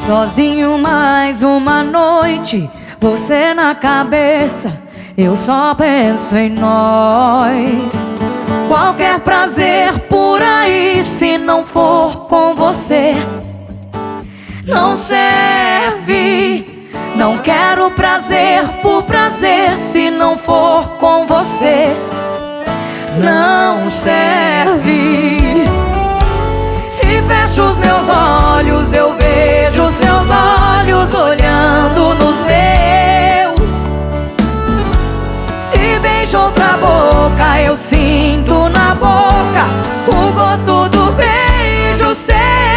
Sozinho mais uma noite, você na cabeça, eu só penso em nós. Qualquer prazer por aí, se não for com você, não serve. Não quero prazer por prazer, se não for com você, não serve. Se fecho os meus olhos, eu vejo seus olhos olhando nos meus. Se beijo outra boca, eu sinto na boca o gosto do beijo seu.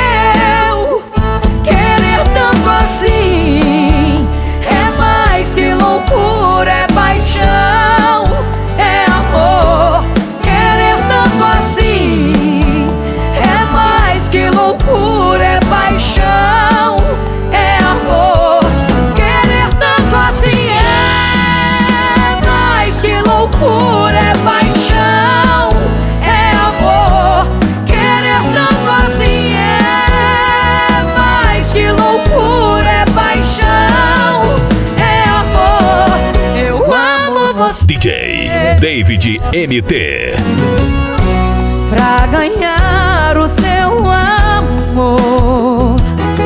Querer tanto assim é mais que loucura, é paixão, é amor. Querer tanto assim é mais que loucura, é paixão, é amor. Querer tanto assim é mais que loucura, é paixão, é amor. Querer tanto assim é mais que loucura, é paixão, é amor. Eu amo você, DJ David MT. pra ganhar o seu amor.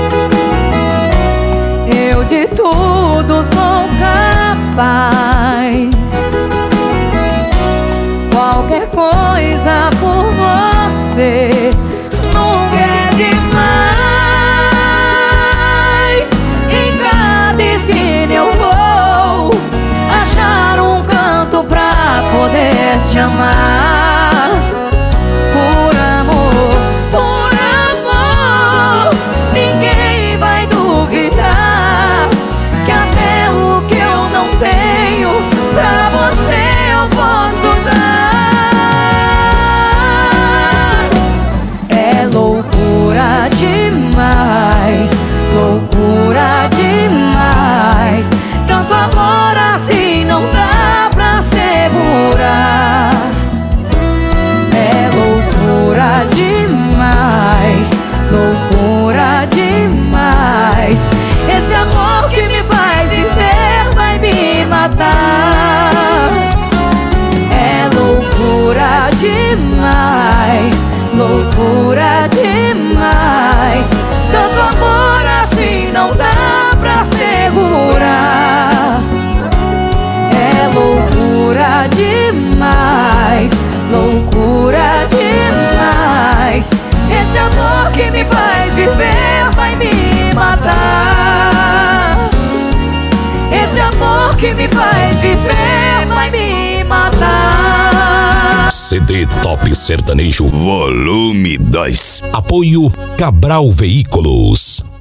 Eu de tudo sou capaz, qualquer coisa por você nunca é demais. Em cada esquina eu vou achar um canto pra poder te amar. Por amor, ninguém vai duvidar que até o que eu não tenho pra você eu posso dar. É loucura demais, loucura demais. Tanto amor assim não dá pra segurar. É loucura demais, loucura demais. Esse amor que me faz viver vai me matar. É loucura demais, loucura demais. Tanto amor assim não dá pra segurar. É loucura demais, loucura demais. Esse amor que me faz viver vai me matar. Esse amor que me faz viver vai me matar. CD Top Sertanejo Volume 2. Apoio Cabral Veículos.